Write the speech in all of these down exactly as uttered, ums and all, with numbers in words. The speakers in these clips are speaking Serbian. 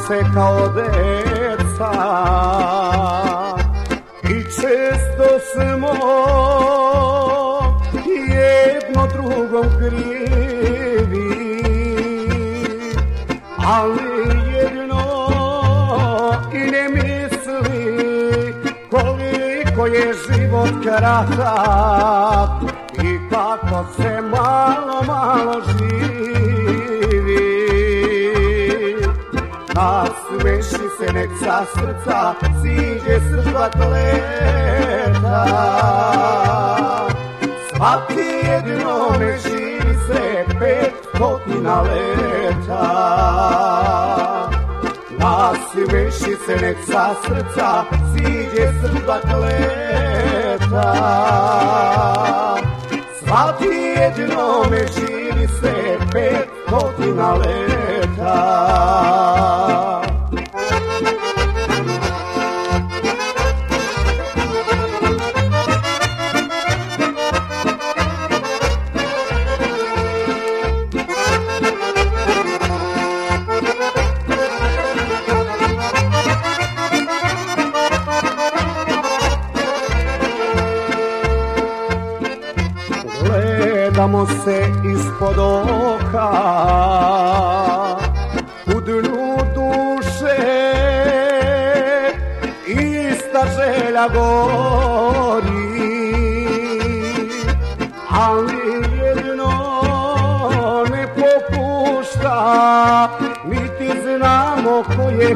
se kao deca i često smo jedno drugom krivi, ali jedno i ne misli koliko je život kratak i kako se malo, malo živi. Nasmeši se, nek sa srca siđe srca kleta. Svaki jedinome živi se pet stotina leta. Nasmeši se, nek sa srca siđe srca kleta. Svaki jedinome živi se pet stotina leta. Gledamo se ispod oka u dnu duše, ista želja gori, ali jedno ne popušta, niti znamo ko je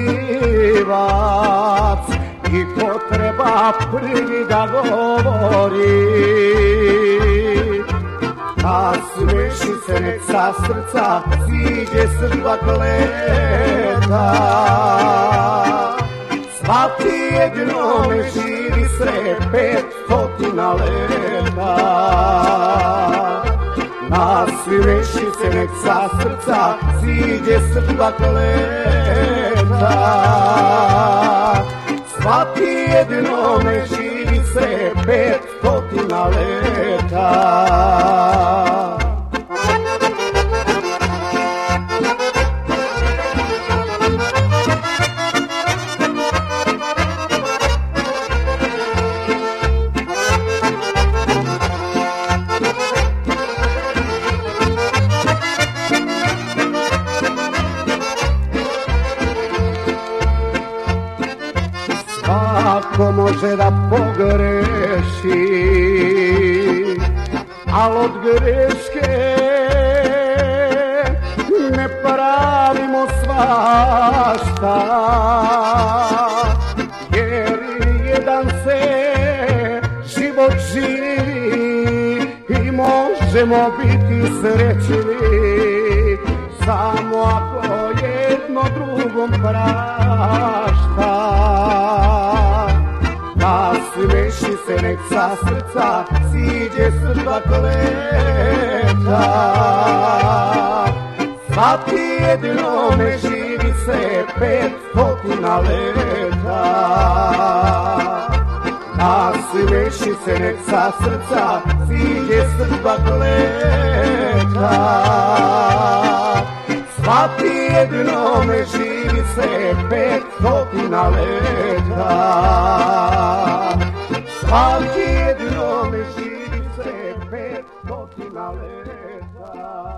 krivac i ko treba prvi da govori. Nasmeši se, nek sa srca siđe srca kleta. Svaki jedinome živi se pet stotina leta. Nasmeši se, nek sa srca siđe srca kleta. Svaki jedinome živi se pet stotina leta. Svako može da pogreši, al od greške ne pravimo svašta, jer jedan se život živi i možemo biti srećni samo ako jedno drugom prašta. Nasmeši se, nek sa srca siđe srca kleta. Svaki jedinome živi se pet stotina leta. Nasmeši se, nek sa srca siđe srca kleta. Svaki jedinome živi se pet stotina leta. Svaki jedinome živi se pet stotina leta.